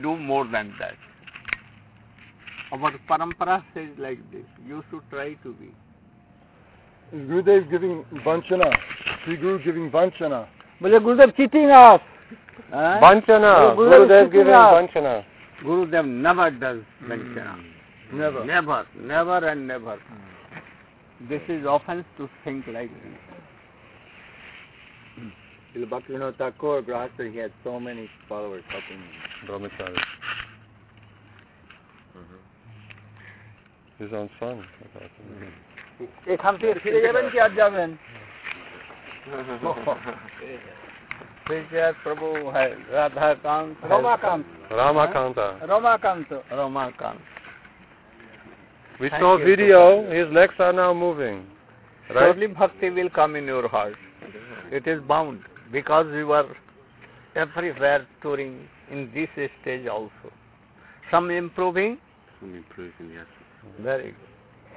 do more than that. Our parampara says like this, you should try to be. Is Gurudev giving Vanchana? Sri Guru giving Vanchana? Well, Gurudev cheating us. Vanchana. Gurudev giving Vanchana. Gurudev never does Vanchana. Never. Never and never. This is offense to think like this. Bhaktivinoda Thakur, Grahasta, he had so many followers helping him. Brahmachari. His own son. এখান থেকে ফিরে যাবেন কি আর যাবেন? प्रभु है Radhakant Ramakant. Ramakant. We saw video, his legs are now moving. Right? Surely bhakti will come in your heart. It is bound, because we were everywhere touring in this stage also. Some improving, yes. Very good.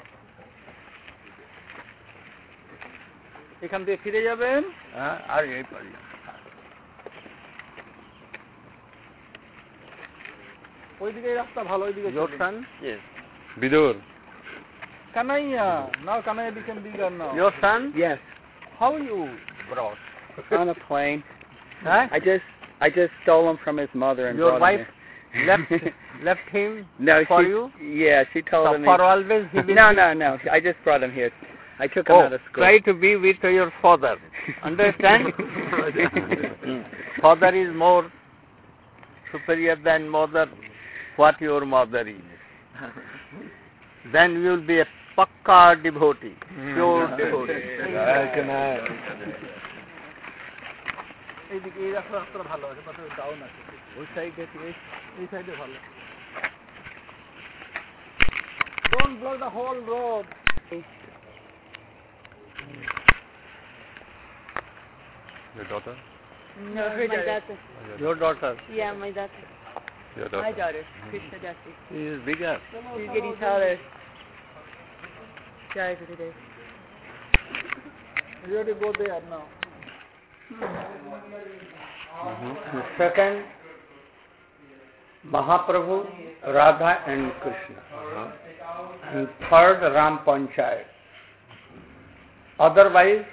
এখান থেকে ফিরে যাবেন আর এই পর্যন্ত। ওইদিকে রাস্তা ভালো, ওইদিকে Your son? Yes. Bidur. Kanaya. Now Kanaya became bigger now. Your son? Yes. How you brought? On a plane. Huh? I just stole him from his mother and Your brought wife left him no, for she, you? Yeah, she told So him. for always he will No. I just brought him here. I took him out of school. Try to be with your father. Understand? Father is more superior than mother, what your mother is. Then you will be a pakka devotee, pure devotee. এইদিকে এই রাস্তাটা ভালো আছে, পাশে down আছে, ওই সাইডে এই সাইডে ভালো। Don't block the whole road. Your daughter? No, her daughter. Your daughter. Yeah, my daughter. Your My daughter. daughter, Krishna Jati. She is bigger. She's getting taller. Sorry for today. You have to go there now. Second, Mahaprabhu, Radha and Krishna. And third, Ram Panchayat. Otherwise,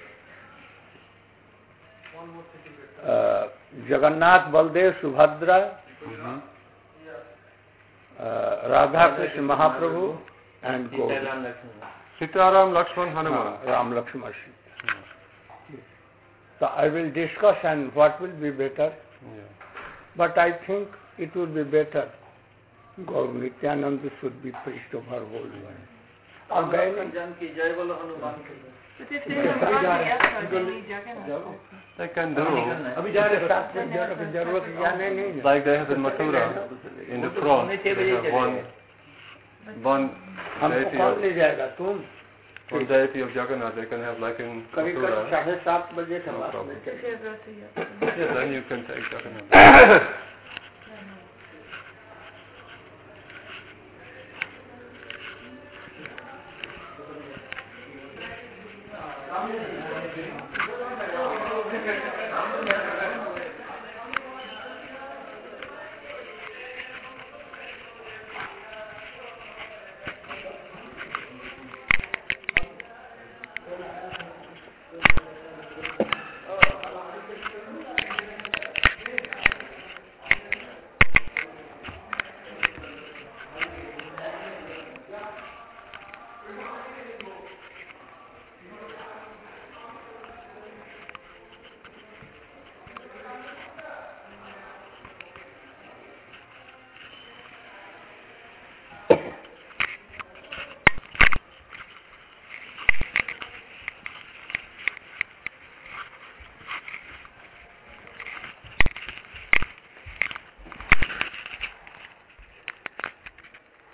Jagannath, Baldev, Subhadra, Radha, Krishna, Mahaprabhu and Govinda. Sitaram, Lakshman, Hanuman. Ram, Lakshman, Sita. So I will discuss and what will be better. Yeah. But I think it would be better. Gaur Nityananda should be priest of her whole world. Or But if they don't want the effort, they need Jagannath. They can do. Jagannath. Like they have in Mathura, in the front, they have one deity हमको कौन ले जाएगा तुम? one deity of Jagannath. They can have like in Mathura. 7:30 बजे No problem. Yeah, Yeah, then you can take Jagannath.